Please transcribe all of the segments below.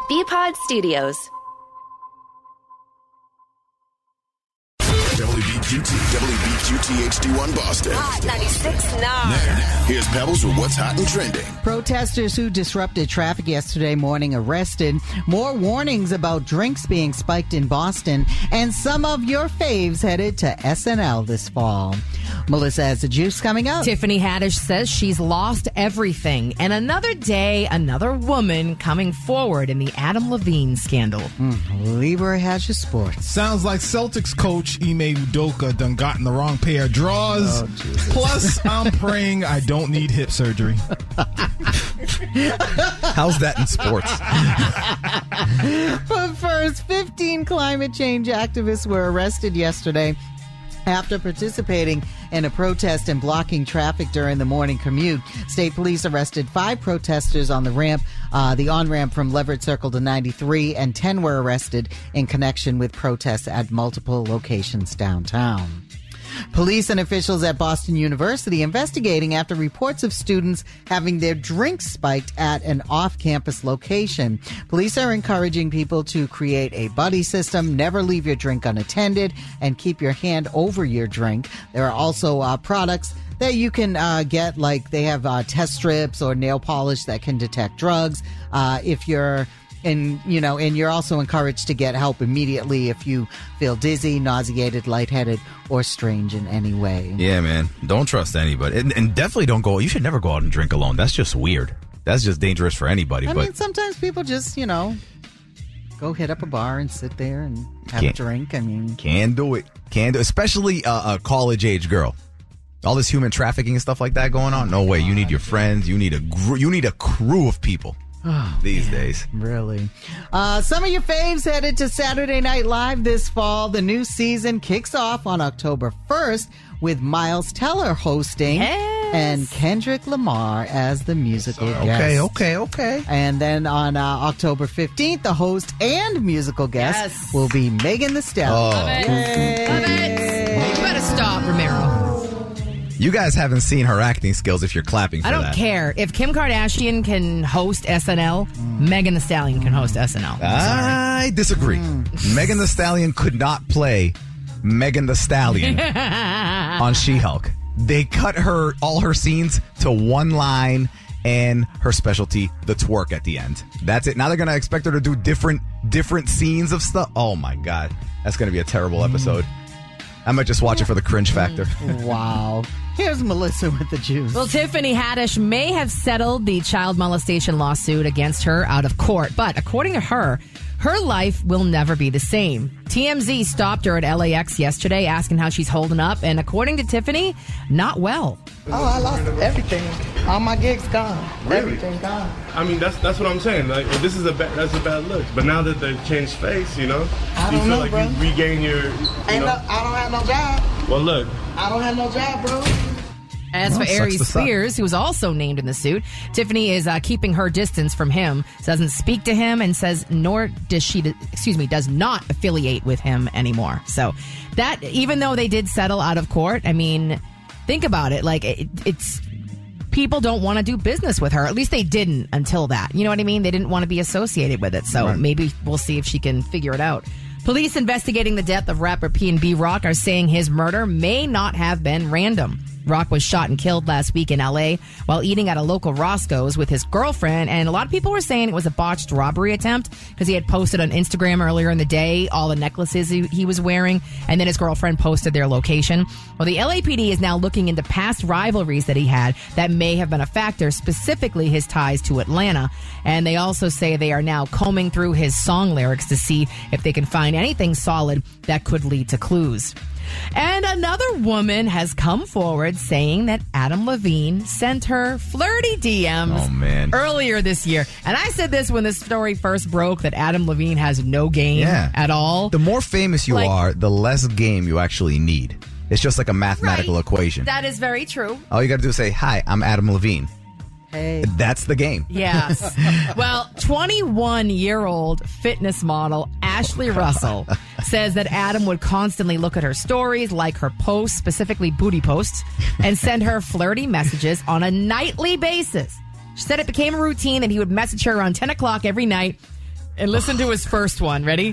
BPod Studios. WBQT HD1 Boston. Hot 96.9. Now, here's Pebbles with what's hot and trending. Protesters who disrupted traffic yesterday morning arrested. More warnings about drinks being spiked in Boston. And some of your faves headed to SNL this fall. Melissa has the juice coming up. Tiffany Haddish says she's lost everything. And another day, another woman coming forward in the Adam Levine scandal. Libra has your sports. Sounds like Celtics coach Ime Udoka done gotten the wrong pair of drawers. Oh, Jesus. Plus, I'm praying I don't need hip surgery. How's that in sports? But first, 15 climate change activists were arrested yesterday after participating in a protest and blocking traffic during the morning commute. State police arrested 5 protesters on the ramp, the on-ramp from Leverett Circle to 93, and 10 were arrested in connection with protests at multiple locations downtown. Police and officials at Boston University investigating after reports of students having their drinks spiked at an off-campus location. Police are encouraging people to create a buddy system, never leave your drink unattended, and keep your hand over your drink. There are also products that you can get, like they have test strips or nail polish that can detect drugs. If you're and you're also encouraged to get help immediately if you feel dizzy, nauseated, lightheaded, or strange in any way. Yeah, man. Don't trust anybody. And definitely don't go. You should never go out and drink alone. That's just weird. That's just dangerous for anybody. I mean, sometimes people just, go hit up a bar and sit there and have a drink. I mean, can do it. Especially a college-age girl. All this human trafficking and stuff like that going on. No way. You need your friends. You need a crew of people. These days. Really. Some of your faves headed to Saturday Night Live this fall. The new season kicks off on October 1st with Miles Teller hosting and Kendrick Lamar as the musical guest. Okay. And then on October 15th, the host and musical guest will be Megan Thee Stallion. Love it. You better stop, Romero. You guys haven't seen her acting skills if you're clapping for that. I don't care. If Kim Kardashian can host SNL, Megan Thee Stallion can host SNL. I disagree. Megan Thee Stallion could not play Megan Thee Stallion on She-Hulk. They cut all her scenes to one line and her specialty, the twerk at the end. That's it. Now they're going to expect her to do different scenes of stuff. Oh, my God. That's going to be a terrible episode. I might just watch it for the cringe factor. Wow. Here's Melissa with the juice. Well, Tiffany Haddish may have settled the child molestation lawsuit against her out of court, but according to her, her life will never be the same. TMZ stopped her at LAX yesterday asking how she's holding up, and according to Tiffany, not well. Oh, I lost everything. All my gigs gone. Really? Everything gone. I mean, that's what I'm saying. Like, this is that's a bad look. But now that they've changed face, I you don't feel know, like bro. you regain your. I don't have no job. Well, look. I don't have no job, bro. As for Aries Spears, who was also named in the suit, Tiffany is keeping her distance from him, doesn't speak to him, and says does not affiliate with him anymore. So that, even though they did settle out of court, I mean, think about it. Like, it's people don't want to do business with her. At least they didn't until that. You know what I mean? They didn't want to be associated with it. So maybe we'll see if she can figure it out. Police investigating the death of rapper P&B Rock are saying his murder may not have been random. Rock was shot and killed last week in L.A. while eating at a local Roscoe's with his girlfriend, and a lot of people were saying it was a botched robbery attempt because he had posted on Instagram earlier in the day all the necklaces he was wearing, and then his girlfriend posted their location. Well, the LAPD is now looking into past rivalries that he had that may have been a factor, specifically his ties to Atlanta, and they also say they are now combing through his song lyrics to see if they can find anything solid that could lead to clues. And another woman has come forward saying that Adam Levine sent her flirty DMs earlier this year. And I said this when this story first broke, that Adam Levine has no game at all. The more famous you are, the less game you actually need. It's just like a mathematical equation. That is very true. All you got to do is say, "Hi, I'm Adam Levine." Hey. That's the game. Yes. Well, 21-year-old fitness model Ashley Russell says that Adam would constantly look at her stories, like her posts, specifically booty posts, and send her flirty messages on a nightly basis. She said it became a routine that he would message her around 10 o'clock every night, And listen to his first one. Ready?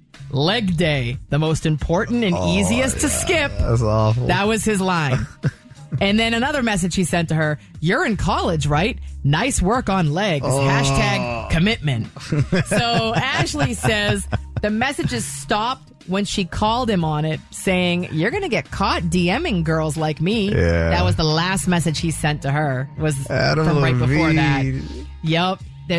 Leg day, the most important and easiest to skip. That's awful. That was his line. And then another message he sent to her, you're in college, right? Nice work on legs. Hashtag commitment. So Ashley says the messages stopped when she called him on it, saying, you're going to get caught DMing girls like me. Yeah. That was the last message he sent to her, was Adam from right before that. Levine. Yep.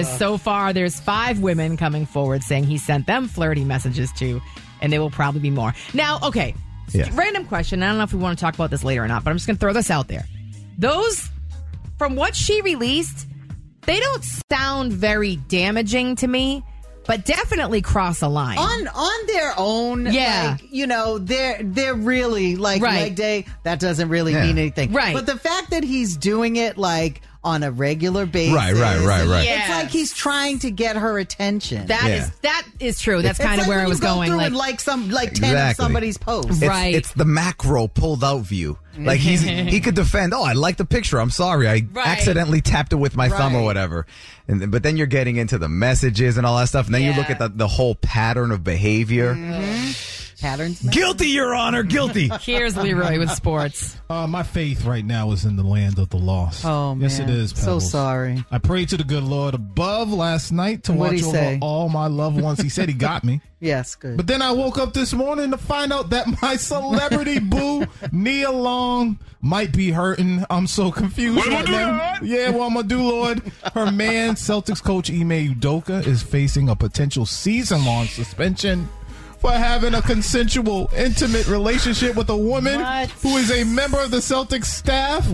There's 5 women coming forward saying he sent them flirty messages too, and there will probably be more. Now, okay, Yeah. Random question. I don't know if we want to talk about this later or not, but I'm just going to throw this out there. Those, from what she released, they don't sound very damaging to me, but definitely cross a line. On their own, Yeah. like, you know, they're really like Right. leg day. That doesn't really mean anything, Right. But the fact that he's doing it like on a regular basis, Right. It's Yes. like he's trying to get her attention. That is true. That's kind of like where when I was you go going. through Like, and like 10 of Exactly. somebody's posts. Right. It's the macro pulled out view. Like he could defend. Oh, I like the picture. I'm sorry, I Right. accidentally tapped it with my thumb or Right. whatever. But then you're getting into the messages and all that stuff, and then you look Yeah. at the whole pattern of behavior. Patterns. Guilty, Your Honor, guilty. here's Leroy with sports. My faith right now is in the land of the lost. Oh, man. Yes, it is, So Pebbles. sorry. I prayed to the good Lord above last night to What'd watch he over say? all my loved ones. He said he got me. Yes, good. But then I woke up this morning to find out that my celebrity boo, Nia Long, might be hurting. I'm so confused right now. Yeah, what I'm going to do, Lord? Her man, Celtics coach Ime Udoka, is facing a potential season-long suspension for having a consensual, intimate relationship with a woman What? who is a member of the Celtics staff.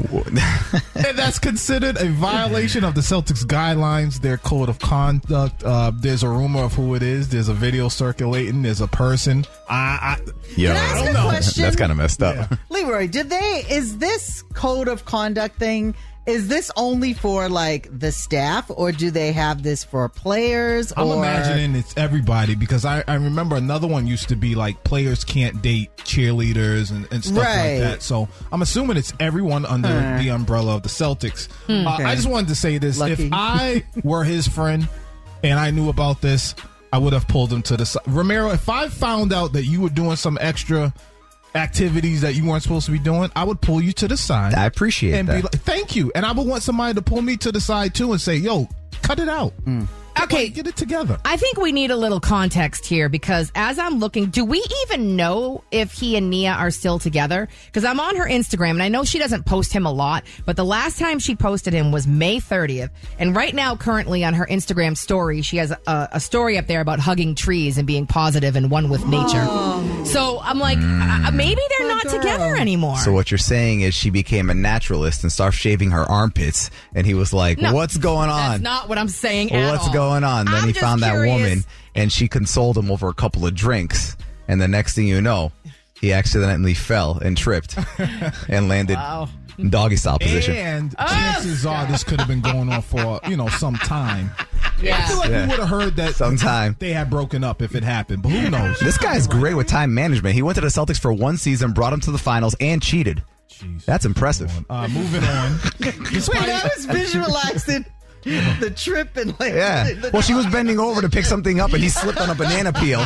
And that's considered a violation of the Celtics guidelines, their code of conduct. There's a rumor of who it is. There's a video circulating. There's a person. Yo, I ask a question? that's kind of messed up. Yeah. Leroy, is this code of conduct thing, is this only for like the staff, or do they have this for players? I'm or imagining it's everybody, because I remember another one used to be like players can't date cheerleaders and stuff Right. like that. So I'm assuming it's everyone under the umbrella of the Celtics. Okay. I just wanted to say this. Lucky. If I were his friend and I knew about this, I would have pulled him to the side. Romero, if I found out that you were doing some extra activities that you weren't supposed to be doing, I would pull you to the side. I appreciate and that. be like, thank you. And I would want somebody to pull me to the side too and say, yo, cut it out. Okay. Like, get it together. I think we need a little context here, because as I'm looking, do we even know if he and Nia are still together? Because I'm on her Instagram, and I know she doesn't post him a lot, but the last time she posted him was May 30th. And right now, currently on her Instagram story, she has a story up there about hugging trees and being positive and one with nature. So I'm like, maybe they're not girl. together anymore. So what you're saying is she became a naturalist and started shaving her armpits, and he was like, No, what's going on? That's not what I'm saying at What's all. going on? Then I'm he just found that curious. woman, and she consoled him over a couple of drinks. And the next thing you know, he accidentally fell and tripped and landed in doggy style position. And chances are this could have been going on for, some time. I feel like Yeah. we would have heard that Sometime. they had broken up if it happened, but who knows? This guy's great with time management. He went to the Celtics for one season, brought him to the finals, and cheated. Jeez. That's impressive. Moving on. Wait, I was visualizing the trip and like Yeah. Well, she was bending over to pick something up, and he slipped on a banana peel.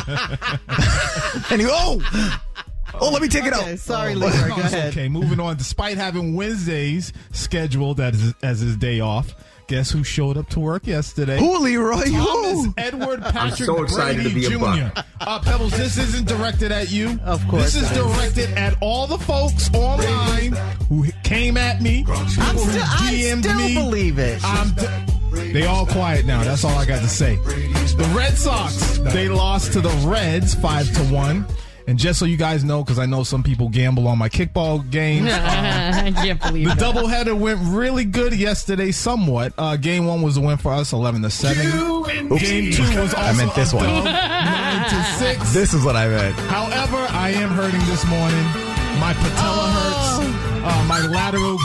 And he, let me take it Okay, out. sorry, Leroy, go It's ahead. okay, moving on. Despite having Wednesdays scheduled as his day off, guess who showed up to work yesterday? Who, Leroy? Thomas Who? Edward Patrick so excited Brady to be a Jr. Pebbles, this isn't directed at you. Of course This is not. directed at all the folks online who came at me. People who I DM'd still me. believe it. They all quiet now. That's all I got to say. The Red Sox, they lost to the Reds 5-1. And just so you guys know, because I know some people gamble on my kickball games, I can't believe the that. doubleheader went really good yesterday, somewhat. Game 1 was a win for us, 11-7. Game 2 was also I meant this a one. dub, 9-6. This is what I meant. However, I am hurting this morning. My patella hurts. My lateral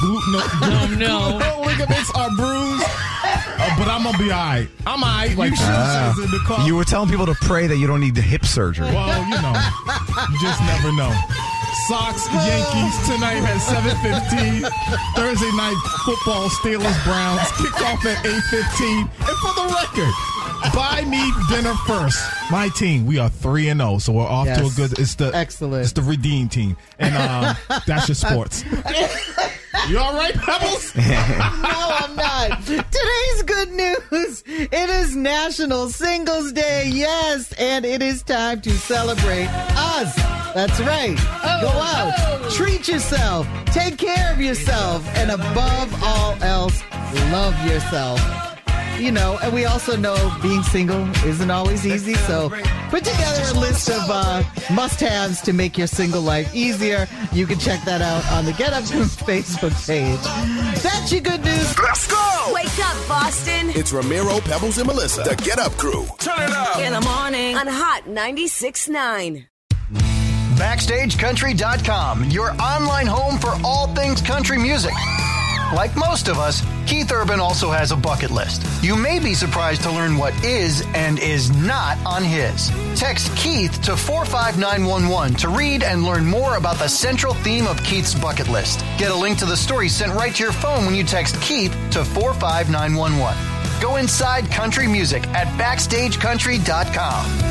glute ligaments are bruised. But I'm going to be all right. I'm all right. Like Sean says in the car. You were telling people to pray that you don't need the hip surgery. Well, you just never know. Sox, Yankees tonight at 7:15. Thursday night football, Steelers, Browns. Kickoff at 8:15. And for the record, buy me dinner first. My team, we are 3-0, so we're off to a good. Excellent. It's the redeem team, and that's your sports. You all right, Pebbles? No, I'm not. Today's good news. It is National Singles Day, yes, and it is time to celebrate us. That's right. Go out, treat yourself, take care of yourself, and above all else, love yourself. You know, and we also know being single isn't always easy, so put together a list of must-haves to make your single life easier. You can check that out on the Get Up Crew Facebook page. That's your good news. Let's go! Wake up, Boston. It's Ramiro, Pebbles, and Melissa. The Get Up Crew. Turn it up. In the morning on Hot 96.9. BackstageCountry.com, your online home for all things country music. Like most of us, Keith Urban also has a bucket list. You may be surprised to learn what is and is not on his. Text Keith to 45911 to read and learn more about the central theme of Keith's bucket list. Get a link to the story sent right to your phone when you text Keith to 45911. Go inside country music at BackstageCountry.com.